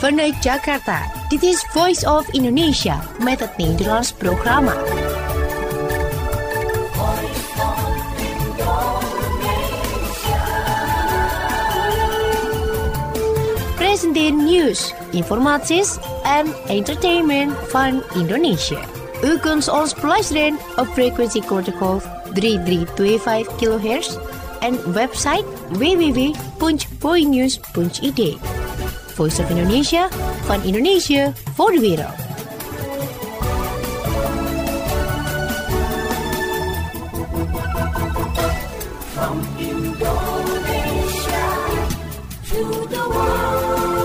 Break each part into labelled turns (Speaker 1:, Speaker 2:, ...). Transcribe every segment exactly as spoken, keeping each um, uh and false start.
Speaker 1: Vanuit Jakarta, dit is Voice of Indonesia met het Nederlands programma. Presenteer nieuws, informaties en entertainment van Indonesië. U kunt ons beluisteren op frequentie kortgolf drie drie twee vijf kilohertz en website w w w punt voinews punt i d. Voice of Indonesia, van Indonesië voor de wereld. From Indonesia to the world.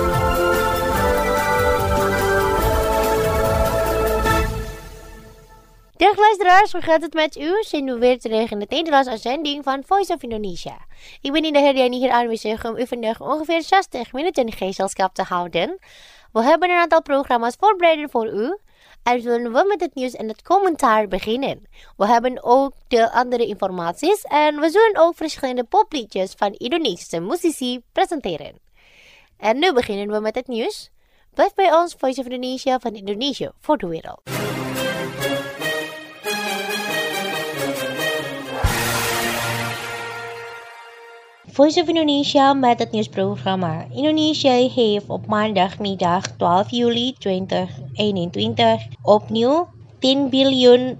Speaker 1: Dag luisteraars, hoe gaat het met u? Zijn we weer terug in de Nederlandse uitzending van Voice of Indonesia. Ik ben in de Herdiani hier aanwezig om u vandaag ongeveer zestig minuten gezelschap te houden. We hebben een aantal programma's voorbereid voor u. En zullen we met het nieuws en het commentaar beginnen. We hebben ook de andere informaties en we zullen ook verschillende popliedjes van Indonesische muzici presenteren. En nu beginnen we met het nieuws. Blijf bij ons, Voice of Indonesia, van Indonesië voor de wereld. Voice of Indonesia met het nieuwsprogramma. Indonesië heeft op maandagmiddag twaalf juli tweeduizend eenentwintig opnieuw tien biljoen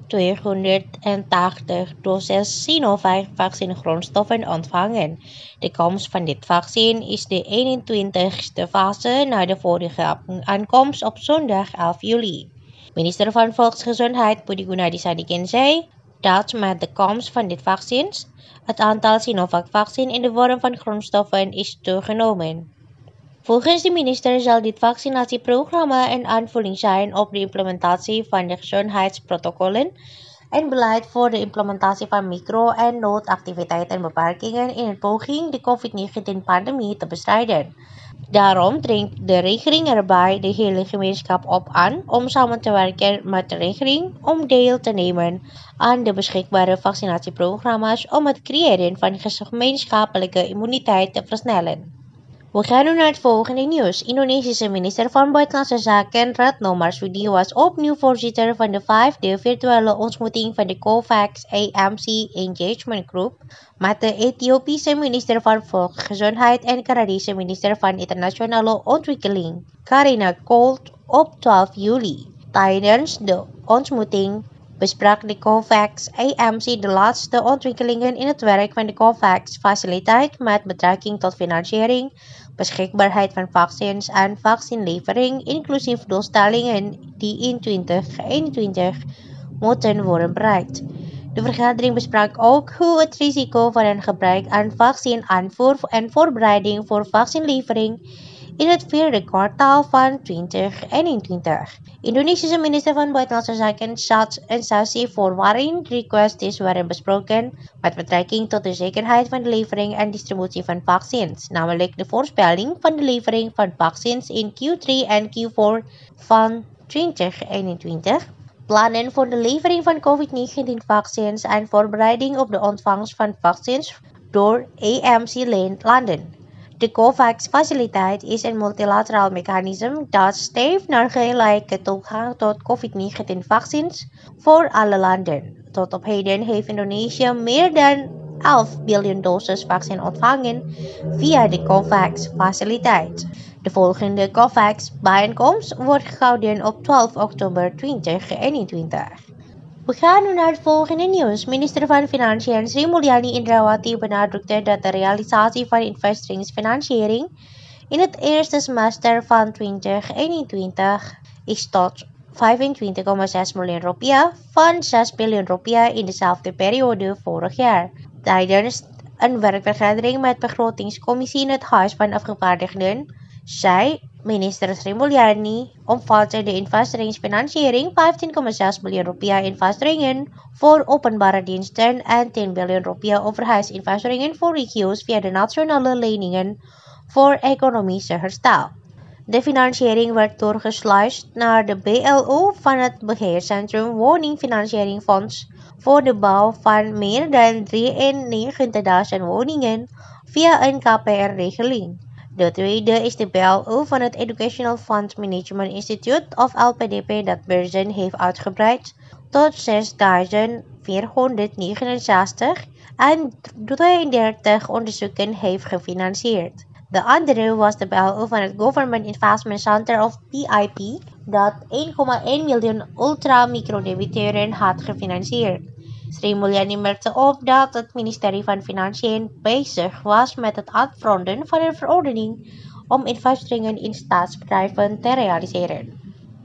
Speaker 1: tweehonderdtachtig doses Sinovac vaccingrondstoffen ontvangen. De komst van dit vaccin is de eenentwintigste fase na de vorige aankomst op zondag elf juli. Minister van Volksgezondheid Budi Gunadisadikin zei dat met de komst van dit vaccin het aantal Sinovac-vaccin in de vorm van grondstoffen is toegenomen. Volgens de minister zal dit vaccinatieprogramma een aanvulling zijn op de implementatie van de gezondheidsprotocollen en beleid voor de implementatie van micro- en noodactiviteitenbeperkingen in een poging de covid negentien-pandemie te bestrijden. Daarom dringt de regering erbij de hele gemeenschap op aan om samen te werken met de regering om deel te nemen aan de beschikbare vaccinatieprogramma's om het creëren van gemeenschappelijke immuniteit te versnellen. We gaan nu naar het volgende nieuws. Indonesische minister van Buitenlandse Zaken Retno Marsudi was opnieuw voorzitter van de vijfde virtuele ontmoeting van de COVAX A M C Engagement Group met de Ethiopische minister van Volksgezondheid en Canadese minister van Internationale Ontwikkeling Karina Colt op twaalf juli. Tijdens de ontmoeting besprak de COVAX A M C de laatste ontwikkelingen in het werk van de COVAX-faciliteit met betrekking tot financiering, beschikbaarheid van vaccins en vaccinlevering, inclusief doelstellingen die in twintig eenentwintig moeten worden bereikt. De vergadering besprak ook hoe het risico van een gebrek aan vaccinaanvoer en voorbereiding voor vaccinlevering in het vierde kwartaal van twintig eenentwintig. Indonesische minister van Buitenlandse Zaken zat een sessie voor waarin de kwesties werden besproken met betrekking tot de zekerheid van de levering en distributie van vaccins, namelijk de voorspelling van de levering van vaccins in Q drie en Q vier van twintig eenentwintig, plannen voor de levering van covid negentien vaccins en voorbereiding op de ontvangst van vaccins door A M C-landen. De COVAX-faciliteit is een multilateraal mechanisme dat streeft naar gelijke toegang tot covid negentien vaccins voor alle landen. Tot op heden heeft Indonesië meer dan elf biljoen doses vaccin ontvangen via de COVAX-faciliteit. De volgende COVAX-bijeenkomst wordt gehouden op twaalf oktober tweeduizend eenentwintig. We gaan nu naar het volgende nieuws. Minister van Financiën Sri Mulyani Indrawati benadrukte dat de realisatie van investeringsfinanciering in het eerste semester van twintig eenentwintig is tot vijfentwintig komma zes miljoen rupiah van zes biljoen rupiah in dezelfde periode vorig jaar. Tijdens een werkvergadering met begrotingscommissie in het Huis van Afgevaardigden zei minister Sri Mulyani omvatte de investeringsfinanciering vijftien komma zes miljoen rupiah investeringen voor openbare diensten en tien biljoen rupiah overheidsinvesteringen voor regio's via de nationale leningen voor economische herstel. De financiering werd doorgesluist naar de B L O van het Beheercentrum Woningfinanciering Fonds voor de bouw van meer dan drieënnegentigduizend woningen via een K P R-regeling. De tweede is de bail-out van het Educational Fund Management Institute of L P D P dat Beurzen heeft uitgebreid tot zesduizend vierhonderdnegenenzestig en drieëndertig onderzoeken heeft gefinancierd. De andere was de bail-out van het Government Investment Center of P I P dat één komma één miljoen ultra-microdebiteuren had gefinancierd. Sri Mulyani merkte op dat het ministerie van Financiën bezig was met het afronden van een verordening om investeringen in staatsbedrijven te realiseren.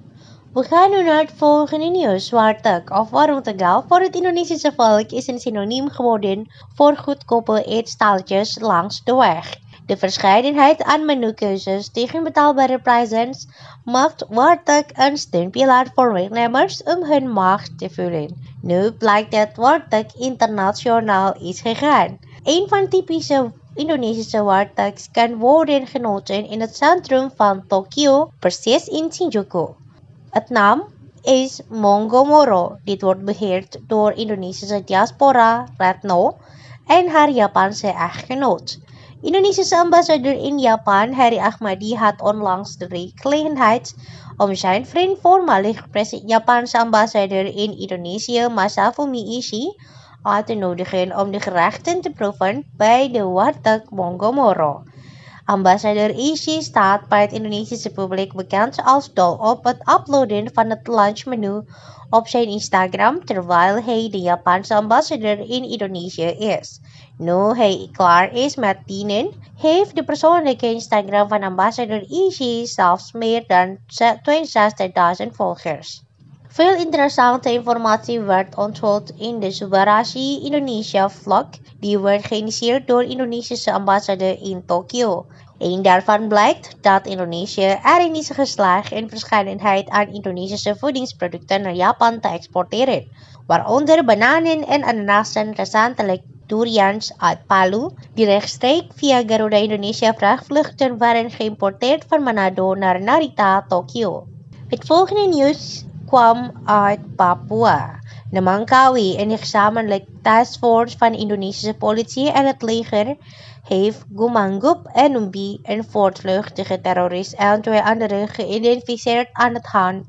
Speaker 1: We gaan nu naar het volgende nieuws. Warteg of warung Tegal voor het Indonesische volk is een synoniem geworden voor goedkope eetstalletjes langs de weg. De verscheidenheid aan menukeuzes tegen betaalbare prijzen maakt Warteg een steunpilaar voor werknemers om hun maag te vullen. Nu blijkt dat Warteg internationaal is gegaan. Een van typische Indonesische wartegs kan worden genoten in het centrum van Tokio, precies in Shinjuku. Het naam is Mongomoro. Dit wordt beheerd door Indonesische diaspora Retno en haar Japanse echtgenoot. Indonesische ambassadeur in Japan, Heri Ahmadi, had onlangs de gelegenheid om zijn vriend voormalig Japanse ambassadeur in Indonesië, Masafumi Ishii, uit te nodigen om de gerechten te proeven bij de warteg Mongomoro. Ambassadeur Ishii staat bij het Indonesische publiek bekend als dol op het uploaden van het lunchmenu op zijn Instagram terwijl hij de Japanse ambassadeur in Indonesië is. Nu hij klaar is met dienen, heeft de persoonlijke Instagram van ambassadeur Ishii zelfs meer dan tweeënzestigduizend volgers. Veel interessante informatie werd onthuld in de Subarashi Indonesia vlog die werd geïnitieerd door Indonesische ambassadeur in Tokio. Een daarvan blijkt dat Indonesië erin is geslaagd een verscheidenheid aan Indonesische voedingsproducten naar Japan te exporteren, waaronder bananen en ananassen, recentelijk durians uit Palu, die rechtstreeks via Garuda Indonesia vrachtvluchten waren geïmporteerd van Manado naar Narita, Tokio. Het volgende nieuws kwam uit Papua. De Langkawi, een gezamenlijk taskforce van de Indonesische politie en het leger, heeft Gumanggup en Numbi, een voortvluchtige terrorist, en twee anderen geïdentificeerd aan het hand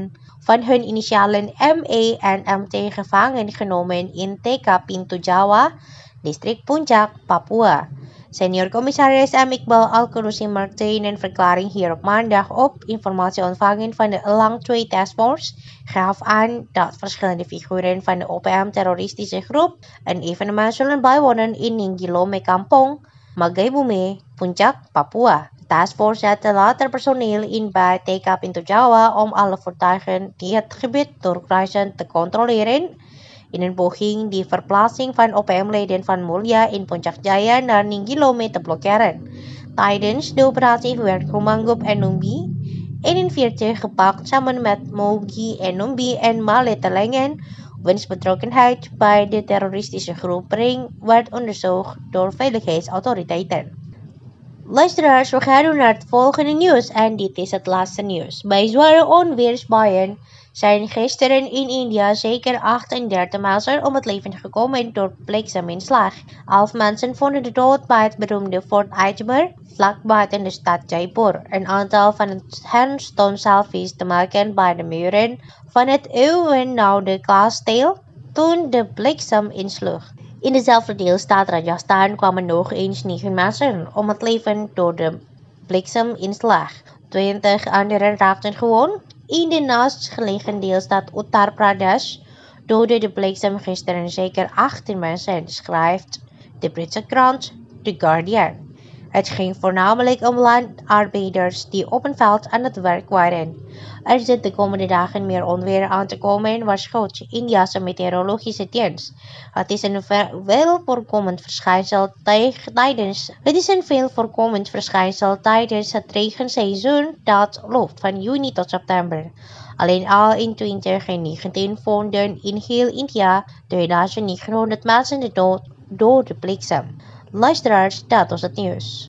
Speaker 1: van hun initialen M E en M T gevangen genomen in T K Pintu Jawa, district Puncak, Papua. Senior Commissaris M. Iqbal Al-Qurusi merkte in een verklaring hierop maandag op informatie ontvangen van de Elang twee Taskforce gaf aan dat verschillende figuren van de O P M-terroristische groep een evenement zullen bijwonen in Ninggilome Kampong, Magaibume, Puncak, Papua. De taskforce zette later personeel in bij T K Pintu Jawa om alle voertuigen die het gebied doorkruisen te controleren, in een poging die verplaatsing van O P M-leden van Mulya in Puncak Jaya naar Ninggilome te blokkeren. Tijdens de operatie werd Gumanggup en Numbi eenenveertig gepakt samen met Mogi en Numbi en Male Telengen, wiens betrokkenheid bij de terroristische groepering werd onderzocht door veiligheidsautoriteiten. Luisteraars, we gaan nu naar het volgende nieuws en dit is het laatste nieuws. Bij zware onweersbuien zijn gisteren in India zeker achtendertig mensen om het leven gekomen door blikseminslag. Elf mensen vonden de dood bij het beroemde Fort Ajmer, vlak buiten de stad Jaipur. Een aantal van hen stond selfies te maken bij de muren van het eeuwenoude kasteel toen de bliksem insloeg. In dezelfde deelstaat Rajasthan kwamen nog eens negen mensen om het leven door de blikseminslag. twintig anderen raakten gewond. In de naastgelegen deelstaat Uttar Pradesh doodde de bliksem gisteren zeker achttien mensen, schrijft de Britse krant The Guardian. Het ging voornamelijk om landarbeiders die op een veld aan het werk waren. Er zit de komende dagen meer onweer aan te komen, waarschuwt Indiase meteorologische dienst. Het is een veel voorkomend verschijnsel tijdens het is een veel voorkomend verschijnsel tijdens het regenseizoen dat loopt van juni tot september. Alleen al in twintig negentien vonden in heel India tweeduizend negenhonderd mensen de dood door de bliksem. Luisteraars, dat was het nieuws.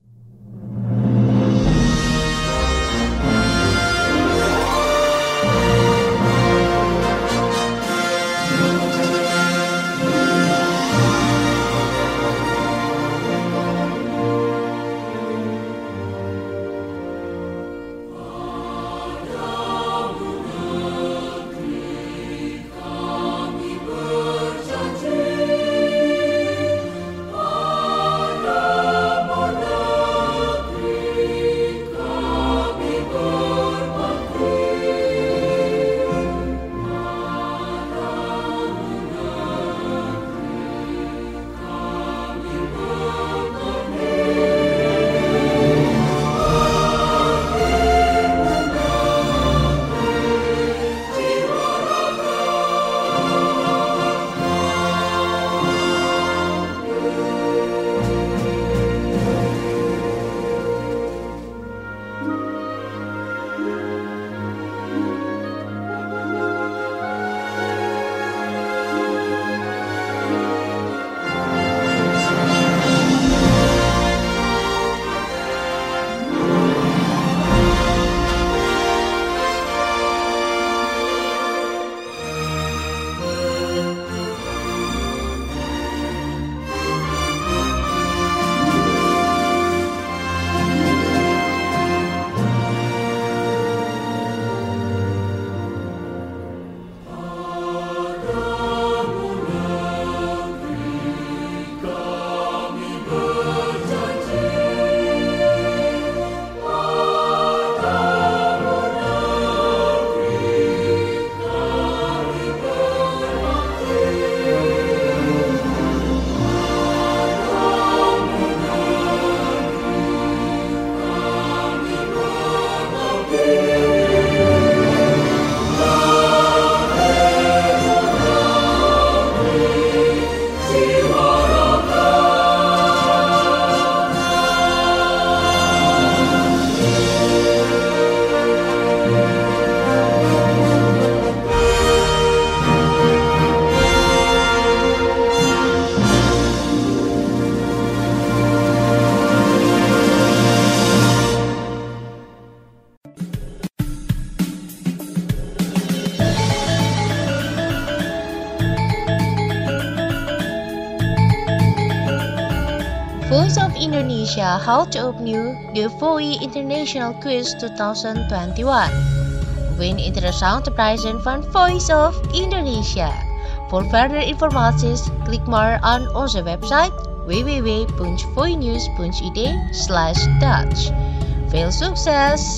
Speaker 1: Voice of Indonesia held opnieuw de V O I International Quiz tweeduizend eenentwintig. Win interessante prijzen van Voice of Indonesia. Voor verdere informaties klik maar aan onze website w w w punt voinews punt i d slash Dutch. Veel succes!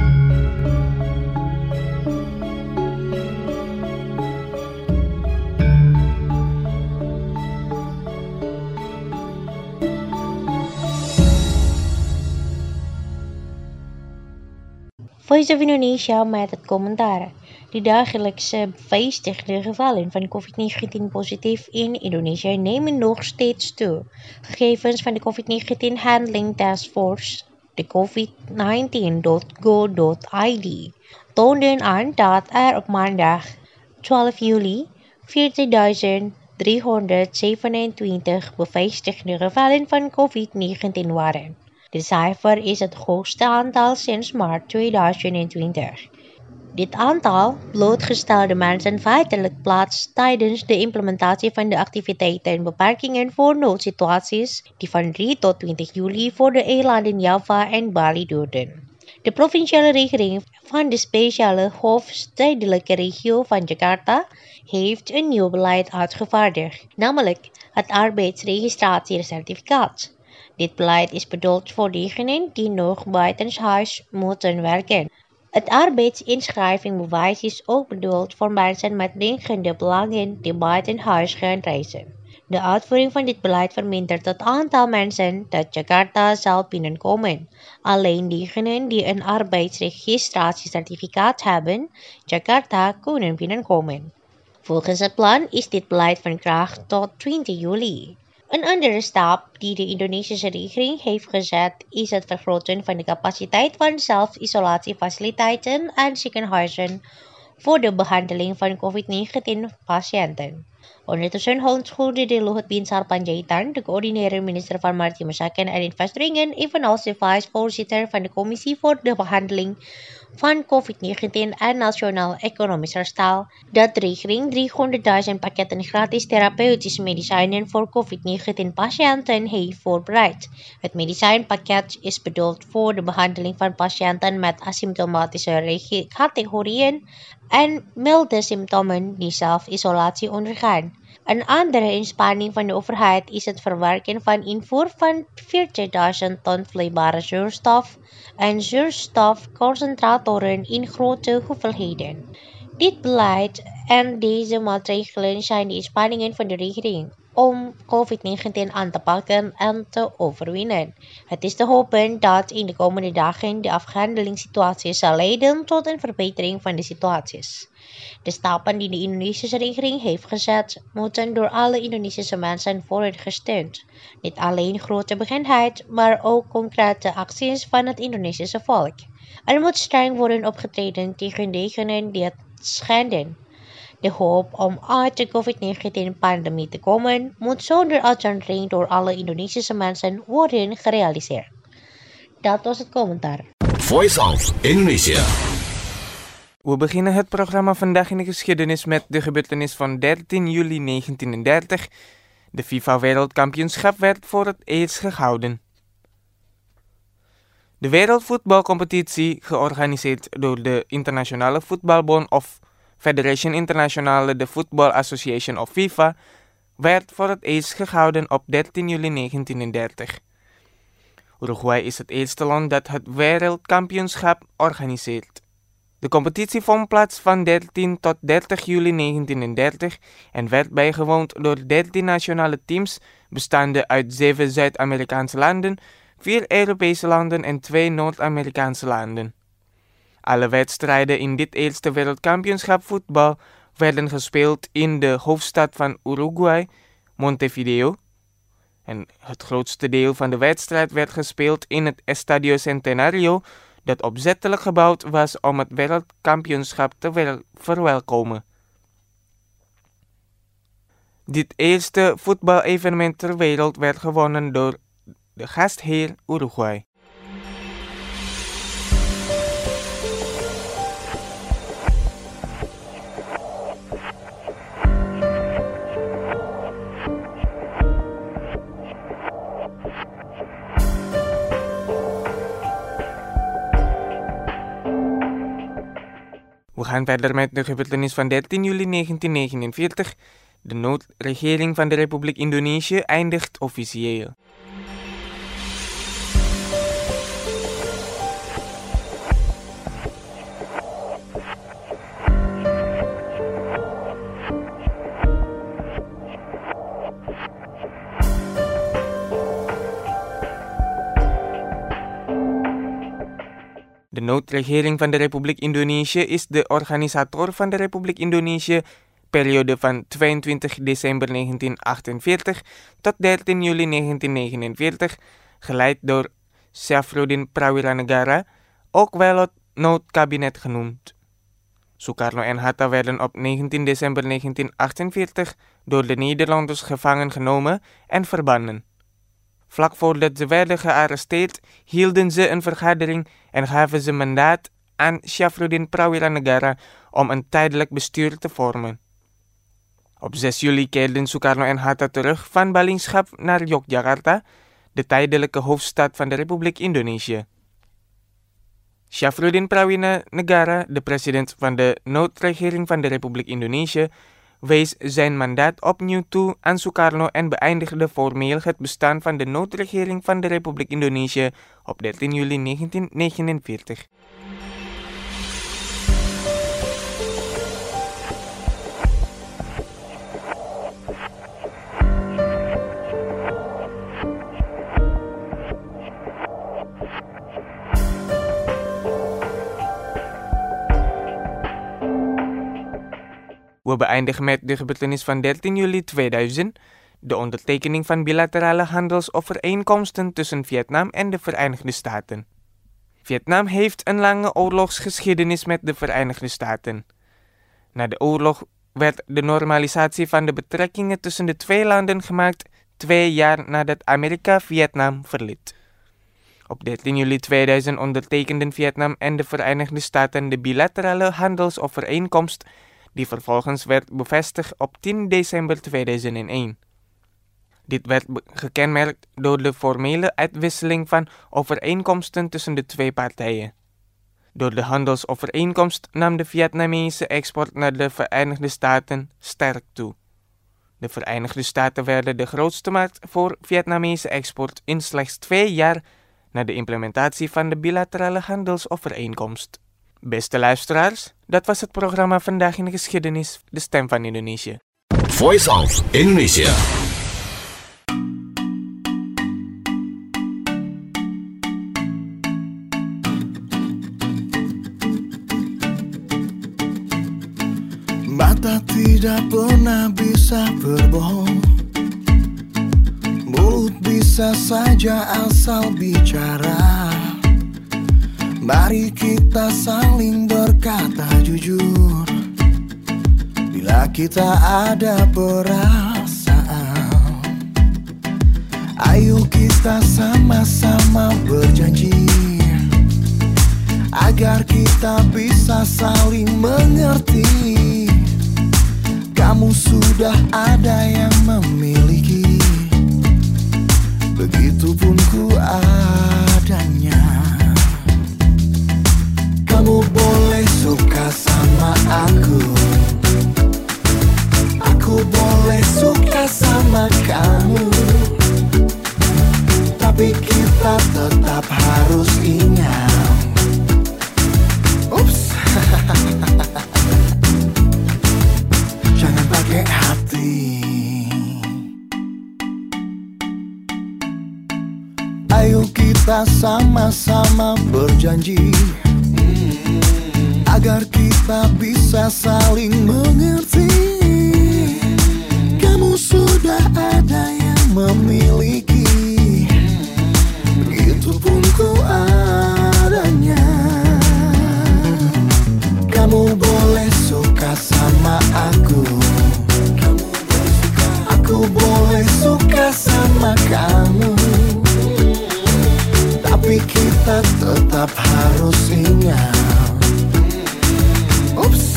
Speaker 1: Voice of Indonesia met het commentaar. De dagelijkse bevestigde gevallen van covid negentien positief in Indonesië nemen nog steeds toe. Gegevens van de covid negentien Handling Task Force, de covid negentien punt go punt i d, toonden aan dat er op maandag twaalf juli veertigduizend driehonderdzevenentwintig bevestigde gevallen van covid negentien waren. Dit cijfer is het hoogste aantal sinds maart tweeduizend twintig. Dit aantal blootgestelde mensen feitelijk plaats tijdens de implementatie van de activiteiten en beperkingen voor noodsituaties die van drie tot twintig juli voor de eilanden Java en Bali duurden. De provinciale regering van de speciale hoofdstedelijke regio van Jakarta heeft een nieuw beleid uitgevaardigd, namelijk het arbeidsregistratiecertificaat. Dit beleid is bedoeld voor diegenen die nog buitenshuis moeten werken. Het arbeidsinschrijvingbewijs is ook bedoeld voor mensen met dringende belangen die buitenhuis gaan reizen. De uitvoering van dit beleid vermindert het aantal mensen dat Jakarta zal binnenkomen. Alleen diegenen die een arbeidsregistratiecertificaat hebben, Jakarta kunnen binnenkomen. Volgens het plan is dit beleid van kracht tot twintig juli. Een andere stap die de Indonesische regering heeft gezet is het vergroten van de capaciteit van zelfisolatiefaciliteiten en ziekenhuizen voor de behandeling van covid negentien patiënten. Ondertussen hoorde Luhut Binsar Panjaitan, de coördinator minister van Maritieme Zaken en Investeringen, evenals de vicevoorzitter van de Commissie voor de Behandeling van covid negentien en Nationaal Economisch Herstel, dat de regering driehonderdduizend pakketten gratis therapeutische medicijnen voor covid negentien patiënten heeft voorbereid. Het medicijnpakket is bedoeld voor de behandeling van patiënten met asymptomatische categorieën en milde symptomen die zelfisolatie ondergaan. Een andere inspanning van de overheid is het verwerken van invoer van veertigduizend ton vloeibare zuurstof en zuurstofconcentratoren in grote hoeveelheden. Dit beleid en deze maatregelen zijn de inspanningen van de regering om covid negentien aan te pakken en te overwinnen. Het is te hopen dat in de komende dagen de afhandelingssituatie zal leiden tot een verbetering van de situaties. De stappen die de Indonesische regering heeft gezet, moeten door alle Indonesische mensen worden gesteund. Niet alleen grote bekendheid, maar ook concrete acties van het Indonesische volk. Er moet streng worden opgetreden tegen degenen die het schenden. De hoop om uit de covid negentien pandemie te komen, moet zonder uitzondering door alle Indonesische mensen worden gerealiseerd. Dat was het commentaar.
Speaker 2: Voice of Indonesia.
Speaker 3: We beginnen het programma Vandaag in de Geschiedenis met de gebeurtenis van dertien juli negentiendertig. De FIFA Wereldkampioenschap werd voor het eerst gehouden. De wereldvoetbalcompetitie, georganiseerd door de Internationale Voetbalbond of Federation Internationale de Football Association of FIFA, werd voor het eerst gehouden op dertien juli negentiendertig. Uruguay is het eerste land dat het wereldkampioenschap organiseert. De competitie vond plaats van dertien tot dertig juli negentiendertig en werd bijgewoond door dertien nationale teams bestaande uit zeven Zuid-Amerikaanse landen, vier Europese landen en twee Noord-Amerikaanse landen. Alle wedstrijden in dit eerste wereldkampioenschap voetbal werden gespeeld in de hoofdstad van Uruguay, Montevideo. En het grootste deel van de wedstrijd werd gespeeld in het Estadio Centenario, dat opzettelijk gebouwd was om het wereldkampioenschap te wel- verwelkomen. Dit eerste voetbalevenement ter wereld werd gewonnen door de gastheer Uruguay. gaan verder met de gebeurtenis van dertien juli negentien negenenveertig. De noodregering van de Republiek Indonesië eindigt officieel. De noodregering van de Republiek Indonesië is de organisator van de Republiek Indonesië periode van tweeëntwintig december negentien achtenveertig tot dertien juli negentien negenenveertig, geleid door Syafruddin Prawiranegara, ook wel het noodkabinet genoemd. Sukarno en Hatta werden op negentien december negentien achtenveertig door de Nederlanders gevangen genomen en verbannen. Vlak voordat ze werden gearresteerd, hielden ze een vergadering en gaven ze mandaat aan Syafruddin Prawiranegara om een tijdelijk bestuur te vormen. Op zes juli keerden Sukarno en Hatta terug van ballingschap naar Yogyakarta, de tijdelijke hoofdstad van de Republiek Indonesië. Syafruddin Prawiranegara, de president van de noodregering van de Republiek Indonesië, wees zijn mandaat opnieuw toe aan Sukarno en beëindigde formeel het bestaan van de noodregering van de Republiek Indonesië op dertien juli negentien negenenveertig. We beëindigen met de gebeurtenis van dertien juli tweeduizend, de ondertekening van bilaterale handelsovereenkomsten tussen Vietnam en de Verenigde Staten. Vietnam heeft een lange oorlogsgeschiedenis met de Verenigde Staten. Na de oorlog werd de normalisatie van de betrekkingen tussen de twee landen gemaakt twee jaar nadat Amerika Vietnam verliet. Op dertien juli tweeduizend ondertekenden Vietnam en de Verenigde Staten de bilaterale handelsovereenkomst, die vervolgens werd bevestigd op tien december tweeduizend één. Dit werd gekenmerkt door de formele uitwisseling van overeenkomsten tussen de twee partijen. Door de handelsovereenkomst nam de Vietnamese export naar de Verenigde Staten sterk toe. De Verenigde Staten werden de grootste markt voor Vietnamese export in slechts twee jaar na de implementatie van de bilaterale handelsovereenkomst. Beste luisteraars, dat was het programma Vandaag in de Geschiedenis, de stem van Indonesië.
Speaker 2: Voice of Indonesia.
Speaker 4: Mata tidak pernah bisa berbohong, mulut bisa saja asal bicara. Mari kita saling berkata jujur, bila kita ada perasaan. Ayo kita sama-sama berjanji, agar kita bisa saling mengerti. Kamu sudah ada yang memiliki, begitupun ku adanya. Kamu boleh suka sama aku, aku boleh suka sama kamu, tapi kita tetap harus ingat. Ups. Jangan pakai hati. Ayo kita sama-sama berjanji, agar kita bisa saling mengerti. Kamu sudah ada yang memiliki, begitupun ku adanya. Kamu boleh suka sama aku, aku boleh suka sama kamu, tapi kita tetap harus ingat. Ups.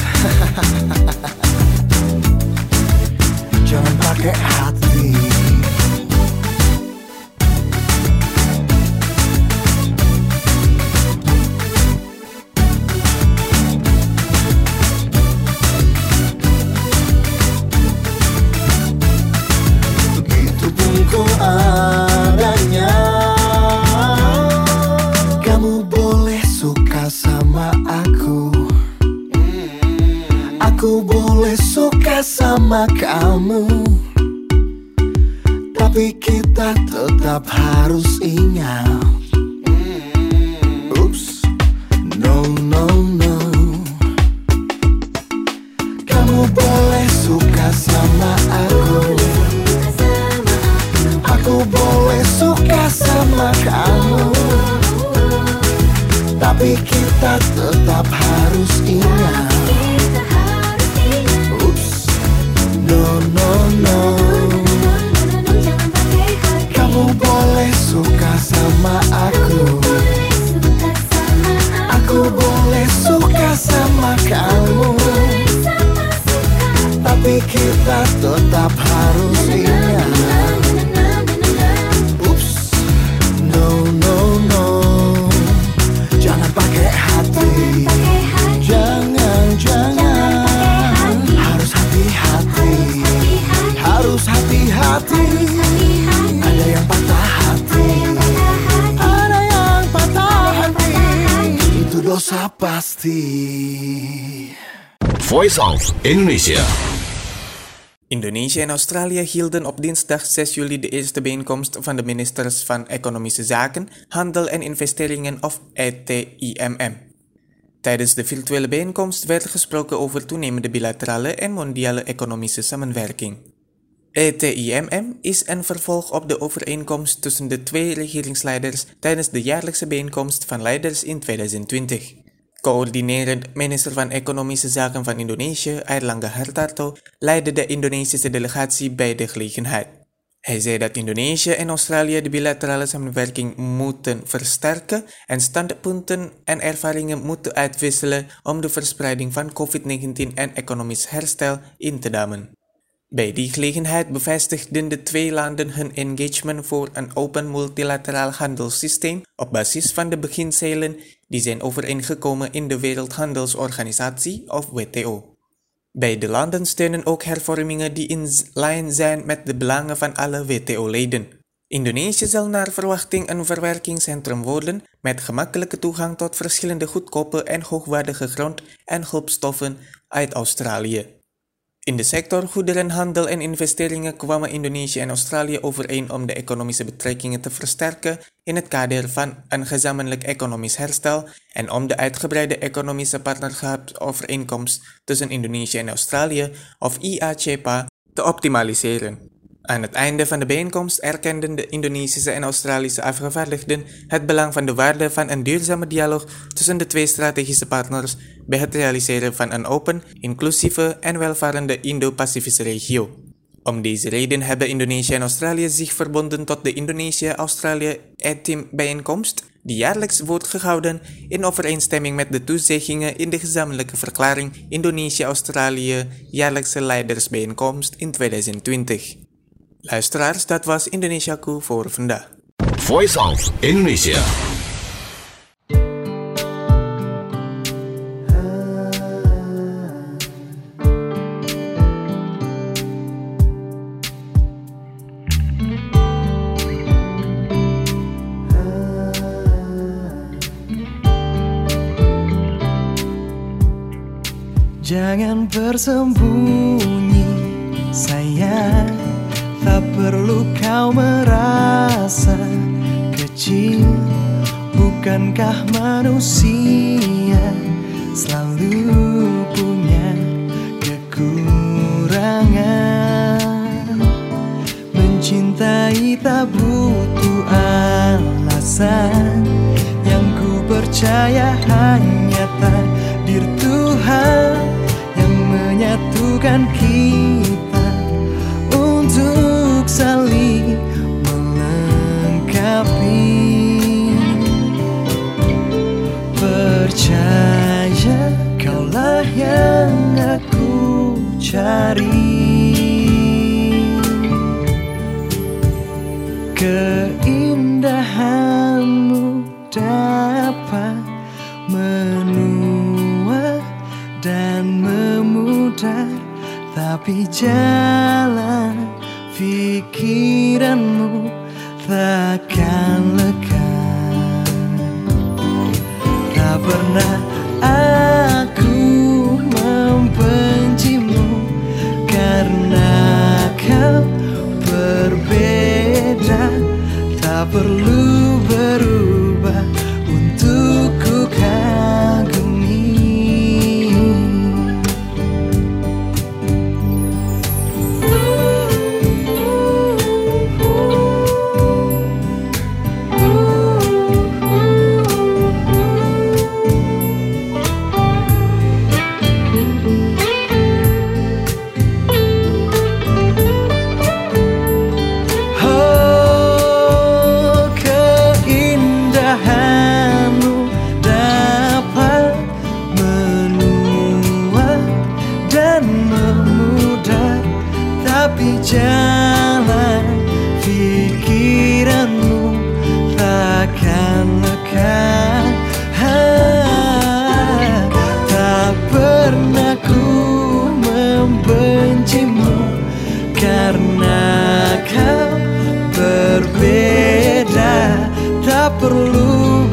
Speaker 4: Jangan pakai hati. tapi kita tetap harus ingat. Oops, no no no. Kamu boleh suka sama aku, aku boleh suka sama kamu, tapi kita tetap harus ingat. Oops, no no no. Kamu boleh suka sama aku, aku boleh suka sama kamu, tapi kita tetap harus ingat. Oops, no no no. Jangan pakai hati, jangan jangan. Harus hati-hati, harus hati-hati. Ada yang patah hati, ada yang patah hati. Itu dosa pasti.
Speaker 2: Voice of Indonesia.
Speaker 3: Indonesia en Australië hielden op dinsdag zes juli de eerste bijeenkomst van de ministers van Economische Zaken, Handel en Investeringen of E T I M M. Tijdens de virtuele bijeenkomst werd gesproken over toenemende bilaterale en mondiale economische samenwerking. E T I M M is een vervolg op de overeenkomst tussen de twee regeringsleiders tijdens de jaarlijkse bijeenkomst van leiders in tweeduizend twintig. Coördinerend minister van Economische Zaken van Indonesië, Airlangga Hartarto, leidde de Indonesische delegatie bij de gelegenheid. Hij zei dat Indonesië en Australië de bilaterale samenwerking moeten versterken en standpunten en ervaringen moeten uitwisselen om de verspreiding van covid negentien en economisch herstel in te dammen. Bij die gelegenheid bevestigden de twee landen hun engagement voor een open multilateraal handelssysteem op basis van de beginselen die zijn overeengekomen in de Wereldhandelsorganisatie of W T O. Beide landen steunen ook hervormingen die in lijn zijn met de belangen van alle W T O-leden. Indonesië zal naar verwachting een verwerkingscentrum worden met gemakkelijke toegang tot verschillende goedkope en hoogwaardige grond- en hulpstoffen uit Australië. In de sector goederenhandel en investeringen kwamen Indonesië en Australië overeen om de economische betrekkingen te versterken in het kader van een gezamenlijk economisch herstel en om de uitgebreide economische partnerschapsovereenkomst tussen Indonesië en Australië, of I A C P A, te optimaliseren. Aan het einde van de bijeenkomst erkenden de Indonesische en Australische afgevaardigden het belang van de waarde van een duurzame dialoog tussen de twee strategische partners bij het realiseren van een open, inclusieve en welvarende Indo-Pacifische regio. Om deze reden hebben Indonesië en Australië zich verbonden tot de Indonesië-Australië-E T I M-bijeenkomst, die jaarlijks wordt gehouden in overeenstemming met de toezeggingen in de gezamenlijke verklaring Indonesië-Australië jaarlijkse leidersbijeenkomst in tweeduizend twintig. Luisteraars, dat was Indonesiaku voor vandaag.
Speaker 2: Voice of Indonesia.
Speaker 4: Jangan bersembunyi, sayang. Tak perlu kau merasa kecil. Bukankah manusia selalu punya kekurangan? Mencintai tak butuh alasan. Yang ku percaya hanya takdir Tuhan yang menyatukan kita untuk saling melengkapi. Percaya kaulah yang aku cari. Keindahanmu dapat berjalan, pikiranmu takkan lekang. Tak pernah ku membencimu karena kau berbeda. Tak perlu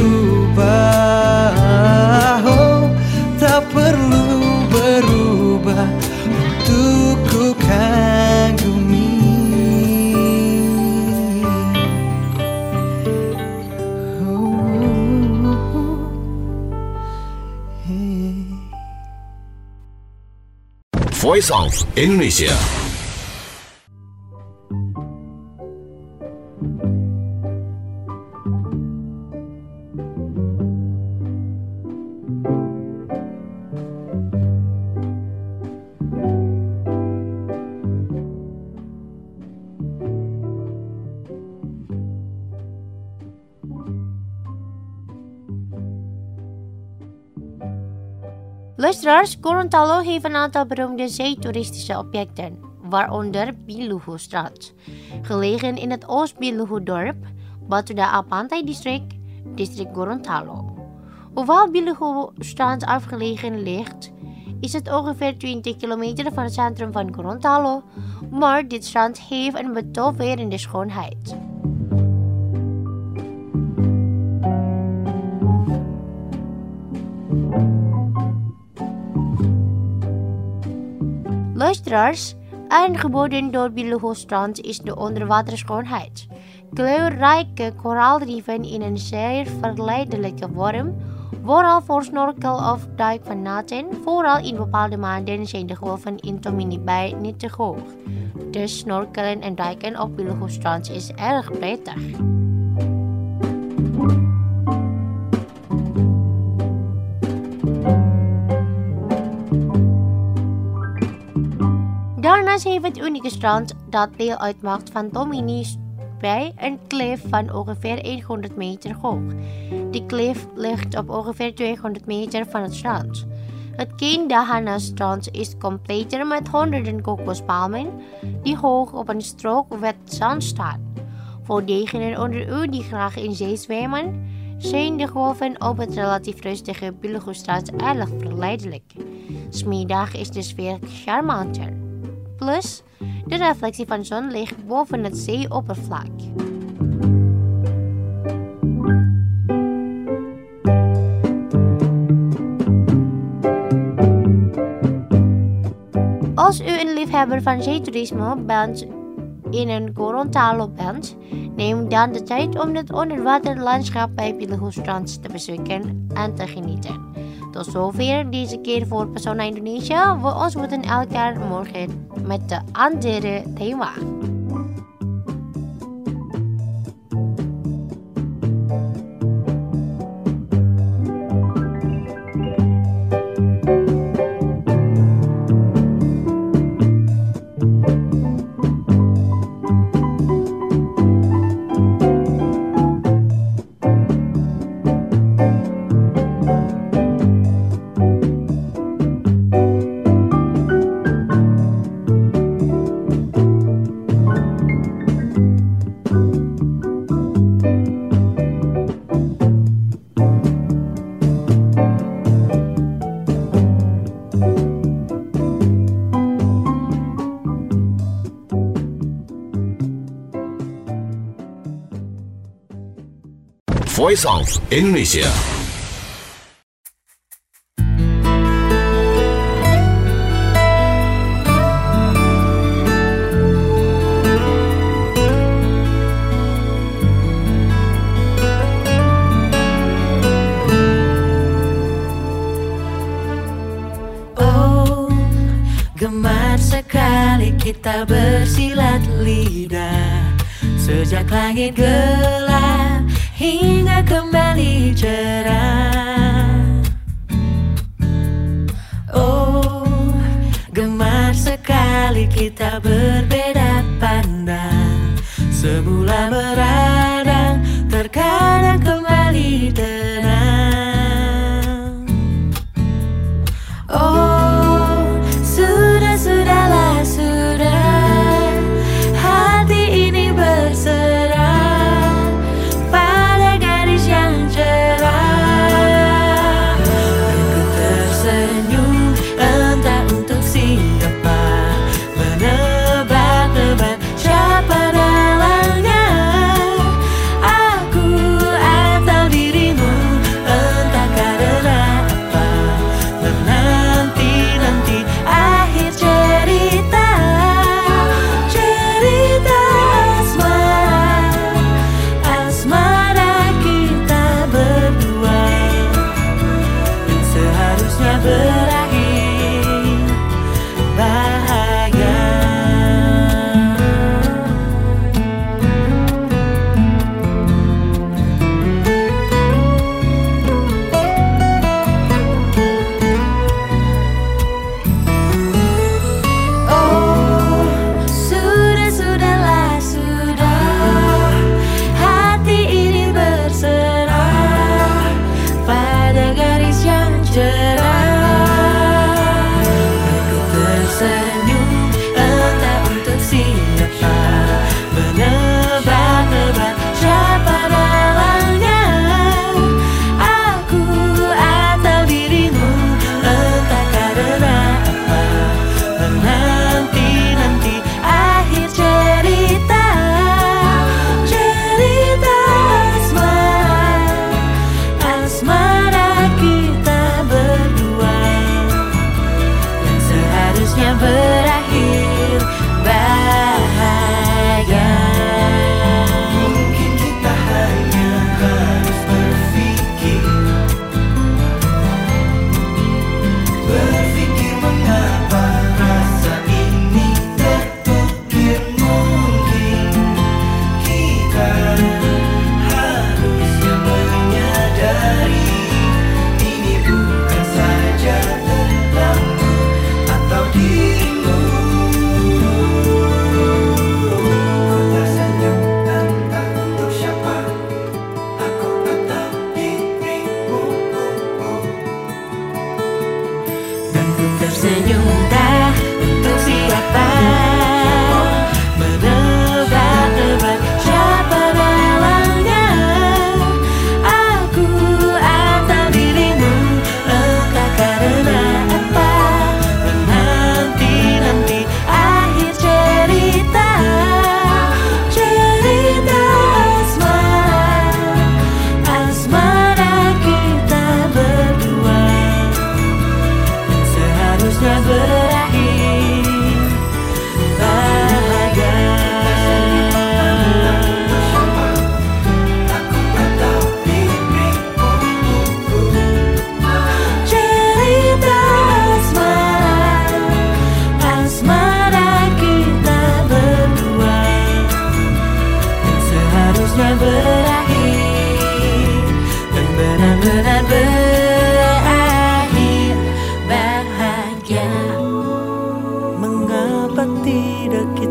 Speaker 4: berubah, oh, tak perlu berubah untuk ku kagumi.
Speaker 2: Voice of Indonesia.
Speaker 1: Luisteraars, Gorontalo heeft een aantal beroemde zeetoeristische objecten, waaronder Biluhu-strand, gelegen in het Oost-Biluhu-dorp, Batuda-Pantai-district, district Gorontalo. Hoewel Biluhu-strand afgelegen ligt, is het ongeveer twintig kilometer van het centrum van Gorontalo, maar dit strand heeft een betoverende schoonheid. Luisteraars, aangeboden door Biluhu-strand is de onderwaterschoonheid. Kleurrijke koraalrieven in een zeer verleidelijke vorm, vooral voor snorkel- of duikfanaten. Vooral in bepaalde maanden zijn de golven in Tomini Bay niet te hoog. Dus snorkelen en duiken op Biluhu-strand is erg prettig. Daarnaast heeft het unieke strand dat deel uitmaakt van Tomini Bay een klif van ongeveer honderd meter hoog. Die klif ligt op ongeveer tweehonderd meter van het strand. Het Kendahana-strand is completer met honderden kokospalmen die hoog op een strook wit zand staan. Voor degenen onder u die graag in zee zwemmen, zijn de golven op het relatief rustige Biluhu-strand erg verleidelijk. 's Middags is de sfeer charmanter. Plus, de reflectie van zon ligt boven het zeeoppervlak. Als u een liefhebber van zeetoerisme bent in een Gorontalo bent, neem dan de tijd om het onderwaterlandschap bij Biluhu-strand te bezoeken en te genieten. Tot zover deze keer voor Persona Indonesia. We ontmoeten elkaar morgen met de andere thema.
Speaker 2: Voice of Indonesia.
Speaker 4: Oh, gemar sekali kita bersilat lidah sejak langit gelap hingga kembali cerah. Oh, gemar sekali kita berbeda pandang. Semula meradang, terkadang kembali tenang. Oh, sudah, sudahlah, sudah.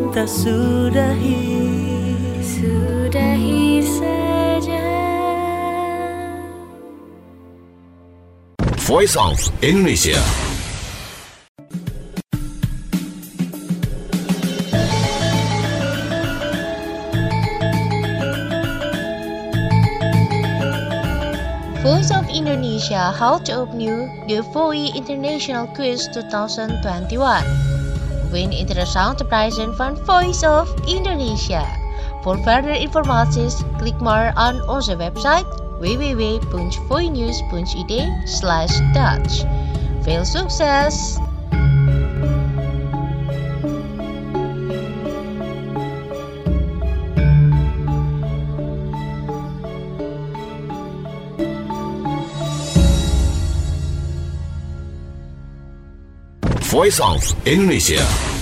Speaker 4: kita sudahi.
Speaker 5: Sudahi saja.
Speaker 2: Voice of Indonesia.
Speaker 1: Voice of Indonesia held to opnieuw de V O I International Quiz twintig eenentwintig. Win interessante prijzen van Voice of Indonesia. Voor verdere informaties, klik maar aan onze website w w w punt voinews punt i d slash Dutch. Veel succes!
Speaker 2: Voice of Indonesia.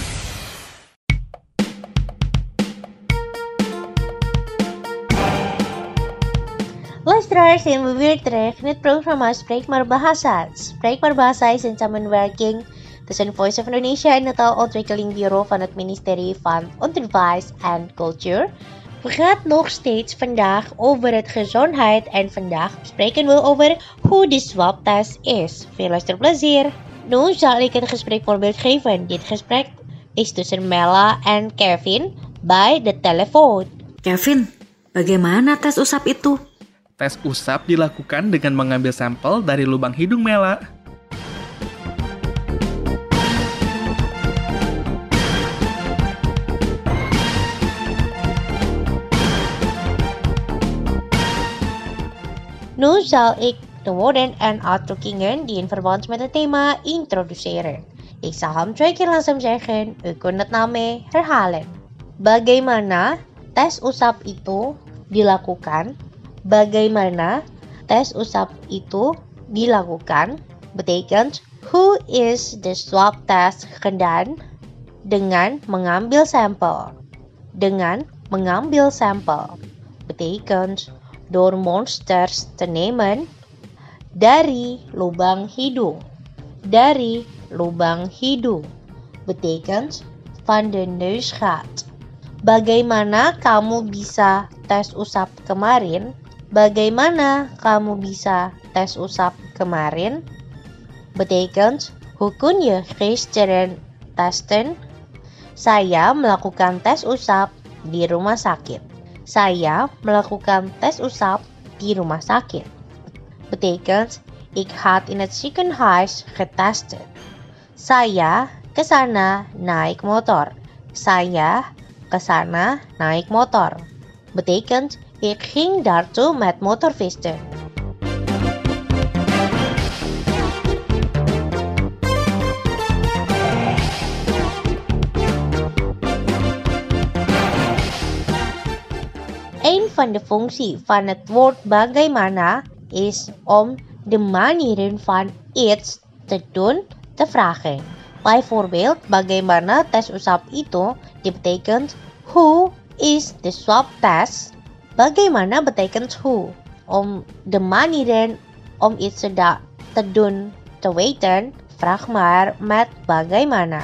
Speaker 1: Luisteraars, zijn we weer terug in het programma Spreekbaar Bahasa. Spreekbaar Bahasa is een samenwerking tussen Voice of Indonesia en het Taalontwikkelingbureau van het ministerie van Onderwijs en Cultuur. We gaan nog steeds vandaag over het gezondheid en vandaag spreken we over hoe de swabtest is. Veel luisterplezier! Nu zal ik het gesprekvoorbeeld geven. Dit gesprek is tussen Mela en Kevin bij de telefoon.
Speaker 6: Kevin, bagaimana tes usap itu?
Speaker 7: Tes usap dilakukan dengan mengambil sampel dari lubang hidung Mela.
Speaker 1: Nu zal ik de woorden en uitdrukkingen die in verband met het thema introduceren. Ik zal hem twee keer langzaam zeggen, u kunt het na mij herhalen. Bagaimana tes usap itu dilakukan? Bagaimana tes usap itu dilakukan? Betekent, hoe is de swabtest gedaan? Dengan mengambil sampel. Dengan mengambil sampel. Betekent, door monsters te nemen dari lubang hidung. Dari lubang hidung. Betekent van de neusgaat. Bagaimana kamu bisa tes usap kemarin? Bagaimana kamu bisa tes usap kemarin? Betekent, hoe kun je gisteren testen? Saya melakukan tes usap di rumah sakit. Saya melakukan tes usap di rumah sakit. Betekent, ik had in het ziekenhuis getested. Saya ke sana naik motor. Saya ke sana naik motor. Betekent, ik ging daartoe met motorfietsen. Een van de functie van het woord bagaimana is om de manieren van iets te doen te vragen. Bijvoorbeeld, bagaimana tes usap itu, dit betekent hoe is de swabtest? Bagaimana betekent hoe. Om de manieren om iets te, da- te doen te weten, vraag maar met bagaimana.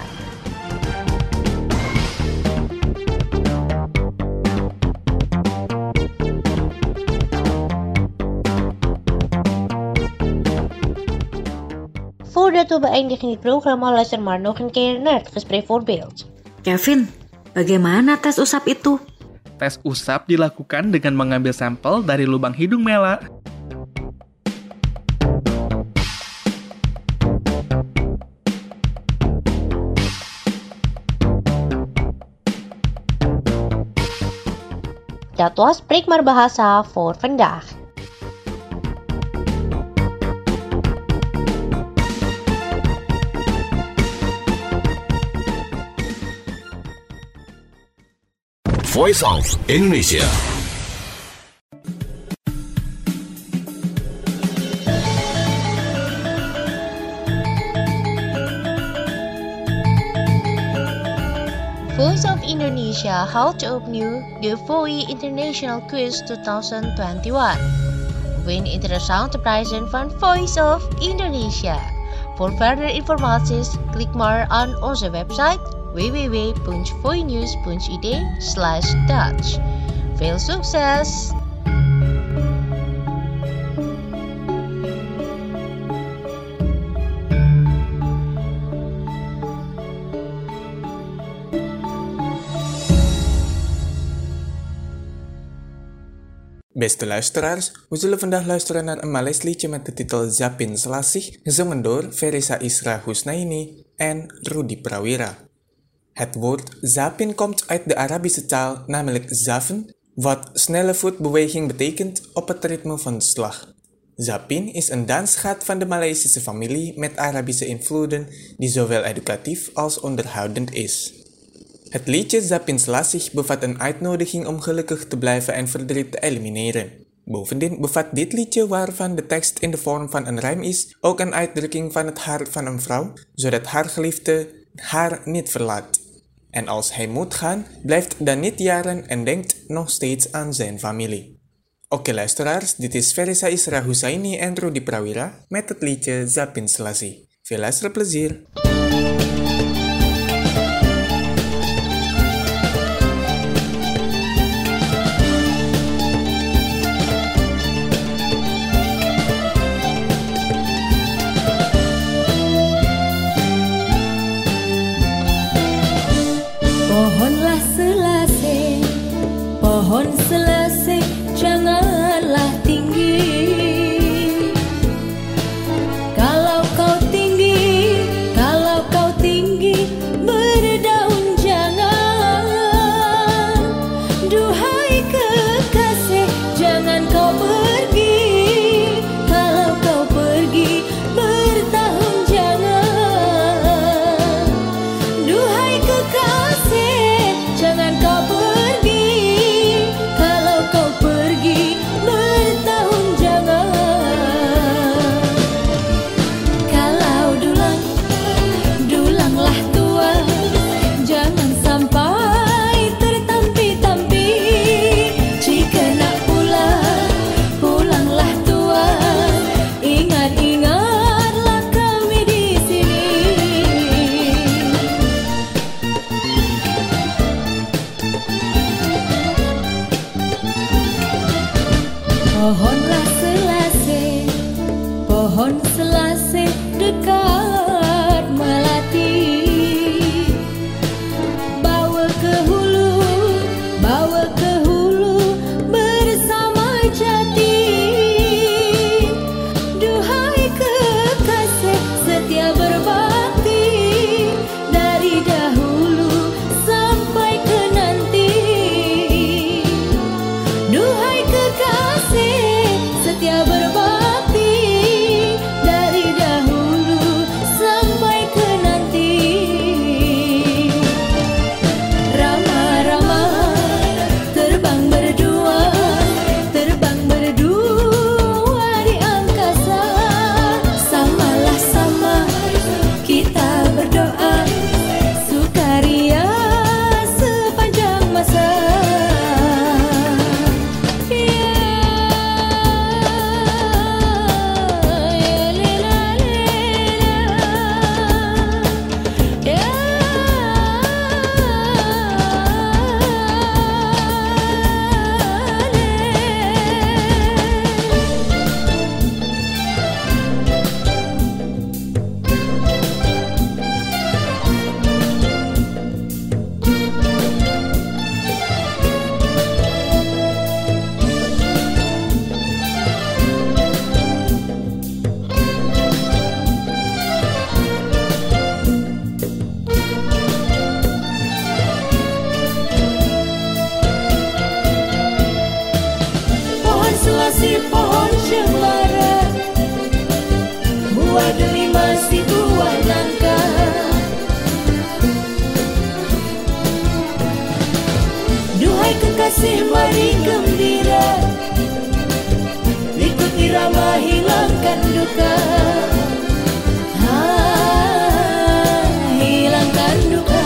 Speaker 1: Voordat we beëindigen dit programma, luister maar nog een keer naar het gespreekvoorbeeld.
Speaker 6: Kevin, bagaimana tes usap itu?
Speaker 7: Tes usap dilakukan dengan mengambil sampel dari lubang hidung Mela.
Speaker 1: Dat was Spreekbaar Bahasa voor vandaag.
Speaker 2: Voice of Indonesia.
Speaker 1: Voice of Indonesia houdt opnieuw de V O I International Quiz twintig eenentwintig. Win interessante prijzen van Voice of Indonesia. Voor verdere informaties klik maar aan onze website w w w punt voinews punt i d slash Dutch. Veel sukses!
Speaker 3: Beste luisteraars, we zullen vandaag luisteren naar een Maleis liedje met de titel Zapin Selasih, gezongen door Ferisa Isra Husnaini en Rudy Prawira. Het woord zapin komt uit de Arabische taal, namelijk zafen, wat snelle voetbeweging betekent op het ritme van de slag. Zapin is een dansgat van de Maleisische familie met Arabische invloeden die zowel educatief als onderhoudend is. Het liedje Zapin Selasih bevat een uitnodiging om gelukkig te blijven en verdriet te elimineren. Bovendien bevat dit liedje, waarvan de tekst in de vorm van een rijm is, ook een uitdrukking van het hart van een vrouw, zodat haar geliefde haar niet verlaat. En als hij moet gaan, blijft dan niet jaren en denkt nog steeds aan zijn familie. Oké luisteraars, dit is Ferisa Isra Husnaini en Rudy Prawira met het liedje Zapin Selasih. Veel luisterplezier!
Speaker 5: Pohonlah selasih, pohon selasih, janganlah tinggi. Kalau kau tinggi, kalau kau tinggi, berdaun jangan. Duhai kekasih, jangan kau pergi. Kalau kau pergi, bertahun jangan. Duhai kekasih, jangan kau pergi. Kalau kau pergi, bertahun jangan. Kalau dulang, dulanglah tua, jangan sampai tertampi-tampi. Jika nak pulang, pulanglah tua, ingat-ingatlah kami di sini. Pohonlah selasih, pohon selasih dekat melati. Bawa ke hulu, bawa ke hulu bersama jati. Duhai kekasih, setia berbakti dari dahulu sampai ke nanti. Duhai kekasih, setia berbakti dari dahulu sampai ke nanti. Rama-rama terbang berdua, terbang berdua di angkasa. Samalah sama kita berdoa, sukaria sepanjang masa. Pohon selasih, pohon cemara, buah delima si buah nangka. Duhai kekasih, mari gembira, ikut irama hilangkan duka. Ah, hilangkan duka.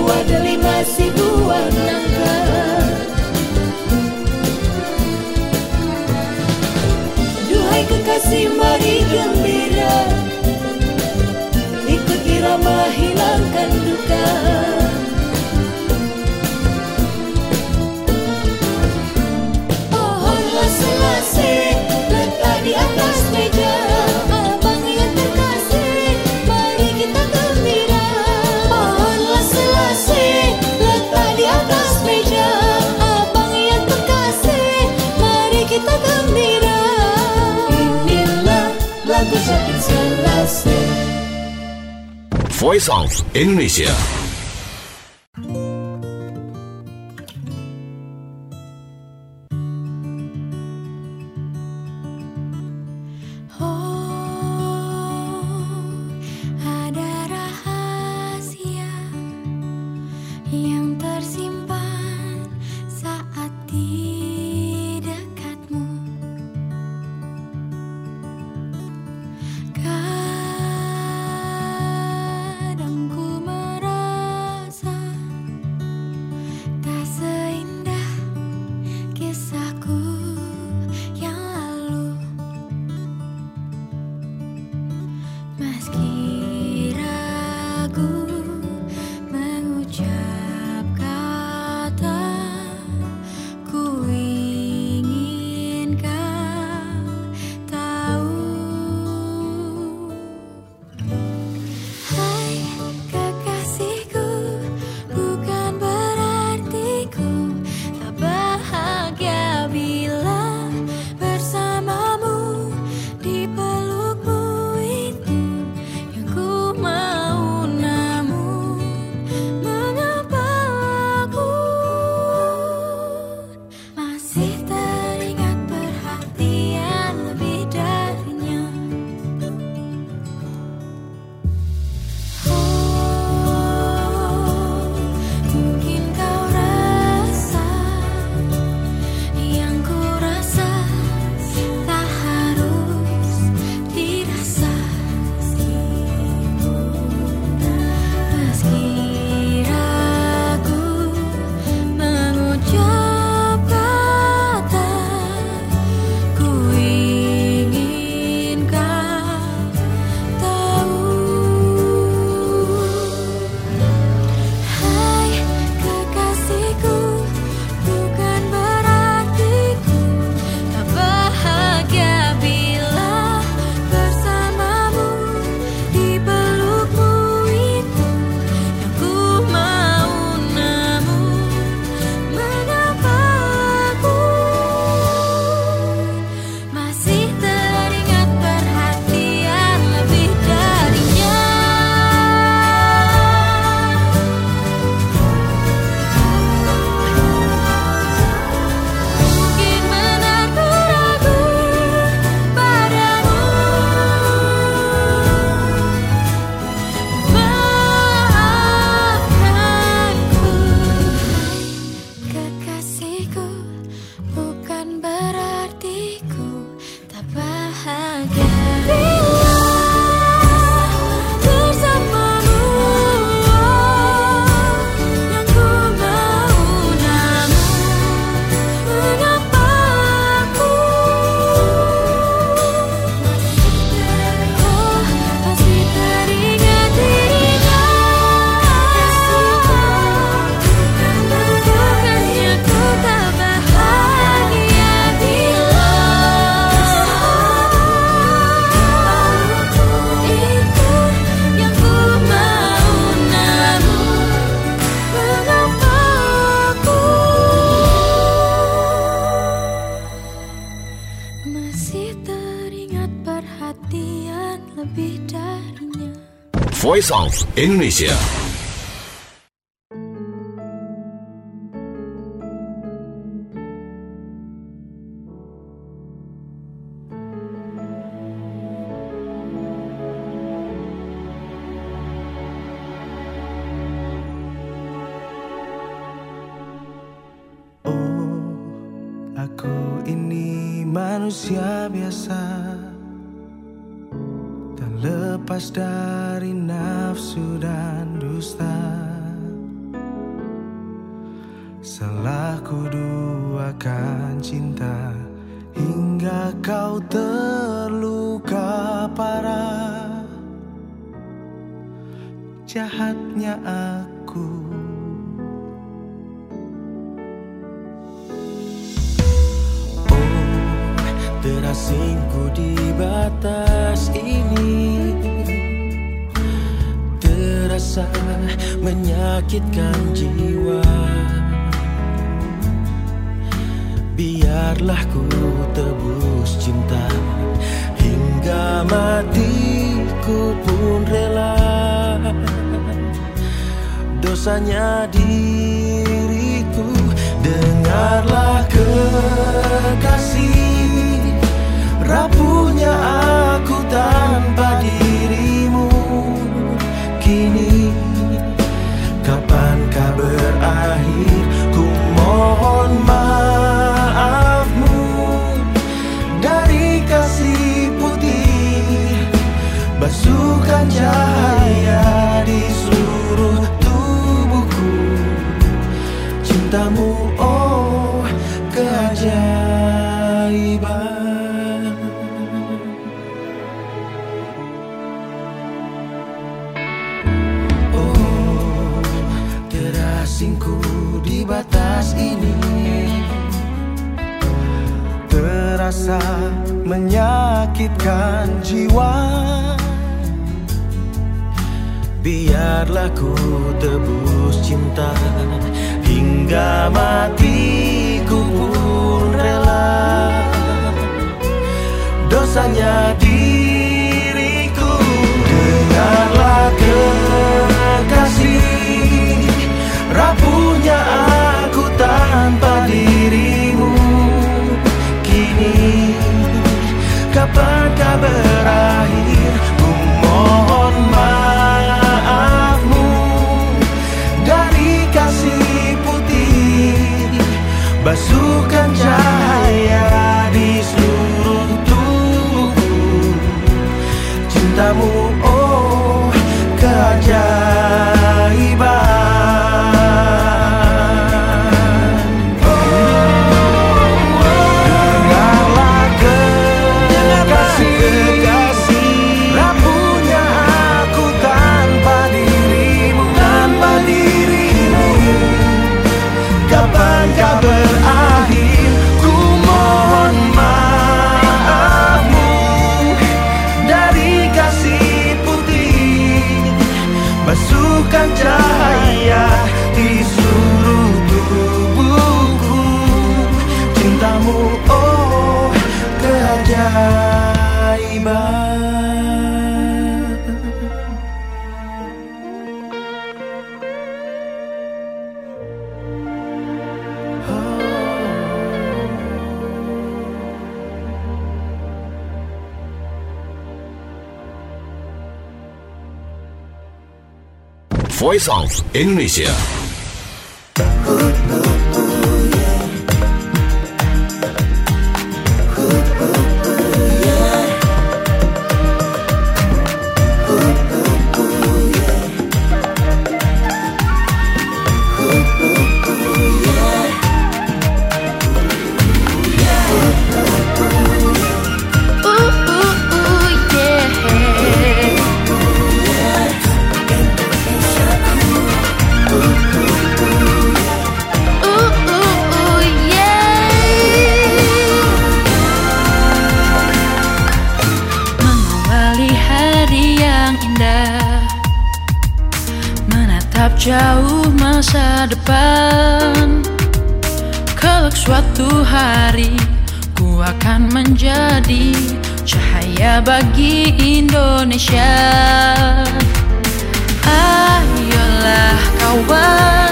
Speaker 5: dua delima si buah nangka. Duhai kekasih mari gembira, ikut irama hilangkan duka. Pohonlah selasih letak di atas meja, abang yang terkasih mari kita gembira. Pohonlah selasih letak di atas meja, abang yang terkasih mari kita gembira. Inilah lagu Sapin Selasih.
Speaker 2: Voice of Indonesia. Voice of Indonesia.
Speaker 4: Aku ini manusia biasa, tak lepas dari nafsu dan dusta. salah ku duakan cinta hingga kau terluka parah. Jahatnya aku. Oh, terasingku di batas ini, terasa menyakitkan jiwa. Biarlah ku tebus cinta hingga matiku pun rela. Dosanya diriku, dengarlah kekasih, rapuhnya aku tanpa dirimu. Kini kapankah berakhir, ku mohon maafmu. Dari kasih putih basuhkan cahaya di seluruh tubuhku. Cintamu oh keajaiban. Oh, terasingku di batas ini, terasa menyakitkan jiwa. Biarlah ku tebus cinta hingga matiku pun rela. Dosanya diriku, dengarlah kekasih, rapuhnya aku tanpa dirimu. Kini kapankah berakhir, ku mohon maafmu. Dari kasih putih basuhkan cahaya di seluruh tubuhku. Cintamu oh keajaiban. Kapankah berakhir, ku mohon maafmu. Dari kasih putih basuhkan cahaya di seluruh tubuhku. Cintamu oh keajaiban.
Speaker 2: Voice of Indonesia.
Speaker 8: Jauh masa depan, kelak suatu hari ku akan menjadi cahaya bagi Indonesia. Ayolah kawan,